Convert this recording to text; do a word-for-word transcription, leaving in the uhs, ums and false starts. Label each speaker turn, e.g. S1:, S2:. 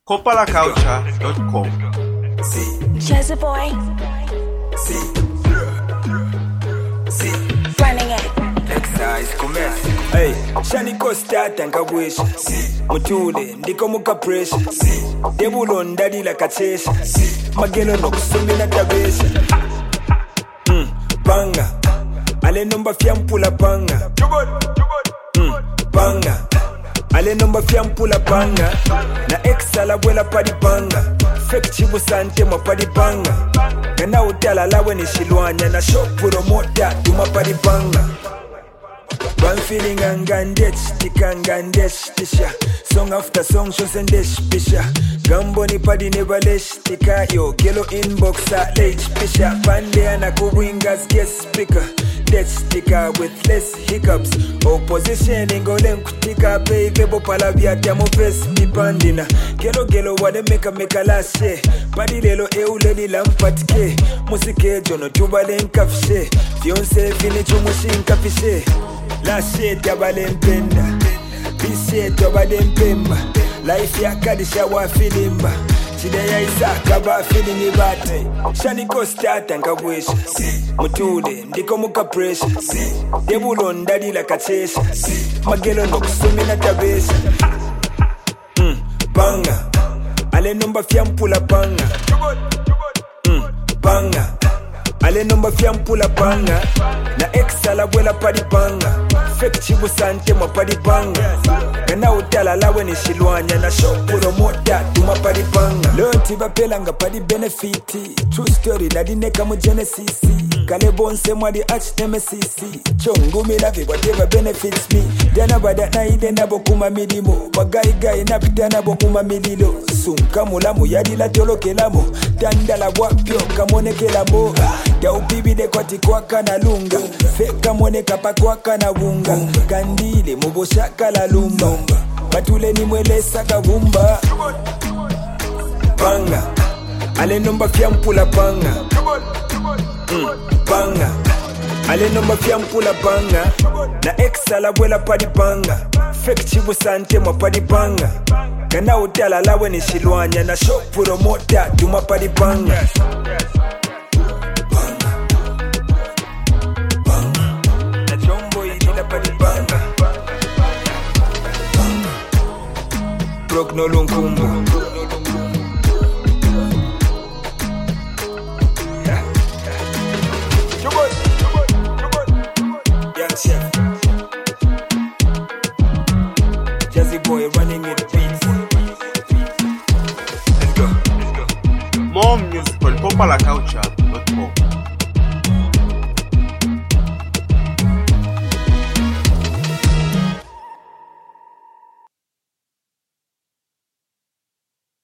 S1: copala culture dot com.
S2: Jazzy boy. Running it.
S3: Exercise commerce. Hey, Shani Costa tankabwisha. Mutule ndiko muka pressure. Debulo ndadi la kachesha. Magelo no kusumi na tabesha. Mm, banga. Ale nomba fiampula banga. Mm, banga. Ale nomba fiampula banga. Na exa la buela padi banga. Fake chibu sante ma padi banga. Kana utala lawe ni shilwanya. Na shopuro mota duma padi banga. One feeling angandech, tikangandech, tisha. Song after song, shows and dish, pisha. Gambo ni padi nevalesh, tika yo. Kilo inboxa, lech, pisha. Pande anaku wingers, guest speaker. Death sticker with less hiccups. Opposition ingolem kutika pay bebo palavia tiamo face bipandina. Gelo gelo wade meka meka lashe. Padi lelo eule ni lampatike. Musike jono tubale nkafshe. Fionse fini chumushi nkafishe. Lashe tabale mpenda. Bishe tobade mpemba. Life ya kadisha wa filimba. Chide ya isaka ba feeling ibate. Shani Costa tankabwisha. Mutule ndiko muka pressure. Debulo ndadi la kachesha. Magelo no kusumi na tabesha. Mm, banga. Ale nomba fiampula banga. Mm, banga. Ale nomba fiampula banga. Na exa la buela padi banga. Fake chibu sante ma padi banga. Kana utala lawe ni shilwanya. Na shopuro mota duma padi banga. Lonti bapelanga padi benefiti. True story na dineka mu genesis. Kale bonse mwadi arch nemesis. Chongu lavi whatever benefits me. Dana bada na ide na bokuma milimo. Bagai gai na pita na bokuma mililo. Sunka mulamu yadi la tolo kelamo. Dandala wapyo kamone kelamo. Ya ubibi de kwa tikwaka na lunga. Feka mwone kapakwaka na wunga. Kandile muboshaka la lumba. Batule ni mwele saka vumba. Banga. Ale nomba fiampula banga. Mm, banga. Ale nomba fiampula banga. Na exa la buela padi banga. Fake chibu sante ma padi banga. Kana utala lawe ni shilwanya. Na shopuro mota duma padi banga. Rock no lunkumbu. Young chef. Jazzy boy running it beats. Let's go.
S1: More music on copala culture